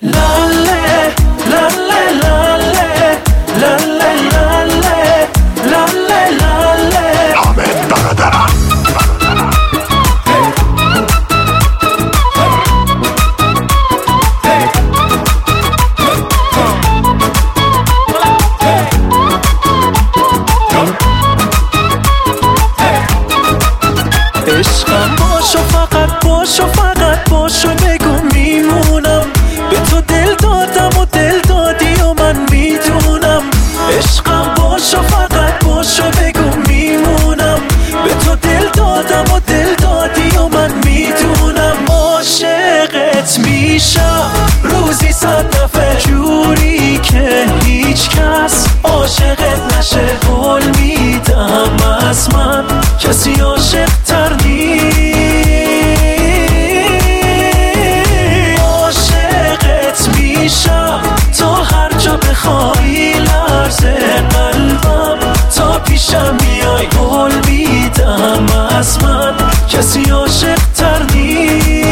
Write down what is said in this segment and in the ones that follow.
لاله لاله لاله لاله لاله لاله لاله حامد برادرم عشقم باشو فقط باشو فقط باشو بگو میمونم به تو دل دادم و دل دادی و من میدونم عشقم باشو فقط باشو بگو میمونم به تو دل دادم و دل دادی و من میدونم عاشقت میشم روزی 100 دفعه جوری که هیچ کس عاشقت نشه قول میدم از من کسی عاشق تر نیست عاشقت میشم تا هر جا بخوای لرزه قلبم تا پیشم میای قول میدم از من کسی عاشق تر نیست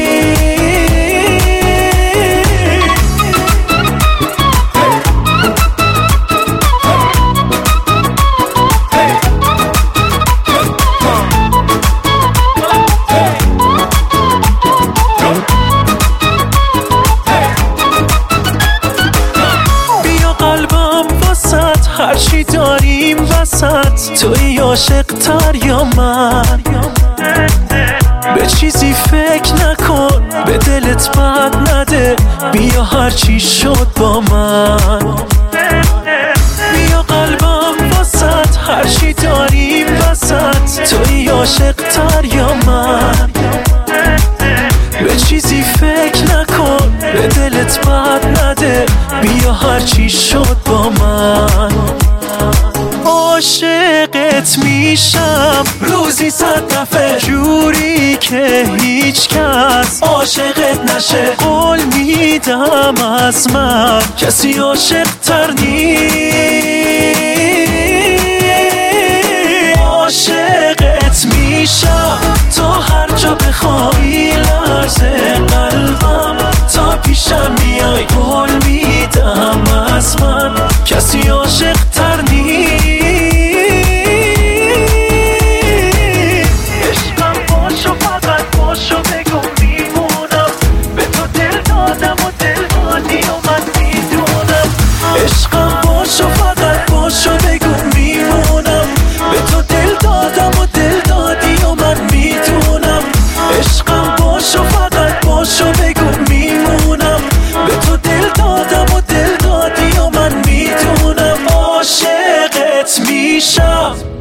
هرچی داریم وسط توی عاشق تر یا من به چیزی فکر نکن به دلت بد نده بیا هرچی شد با من بیا قلبم وسط هرچی داریم وسط توی عاشق تر یا من به چیزی فکر نکن به دلت بد نده بیا هرچی شد با من عاشقت میشم روزی 100 دفعه جوری که هیچ کس عاشقت نشه قول میدم از من کسی عاشق تر نیست عاشقت میشم تا هر جا بخوای لرزه قلبم تا پیشم میای قول میدم از من کسی عاشق تر نیست عشقم باشو فقط باشو بگو میمونم به تو دل دادم و دل دادی و من میدونم عشقم باشو فقط باشو بگو میمونم به تو دل دادم و دل دادی و من میدونم عشقم باشو فقط باشو بگو میمونم به تو دل دادم و دل دادی و من میدونم عاشقت میشم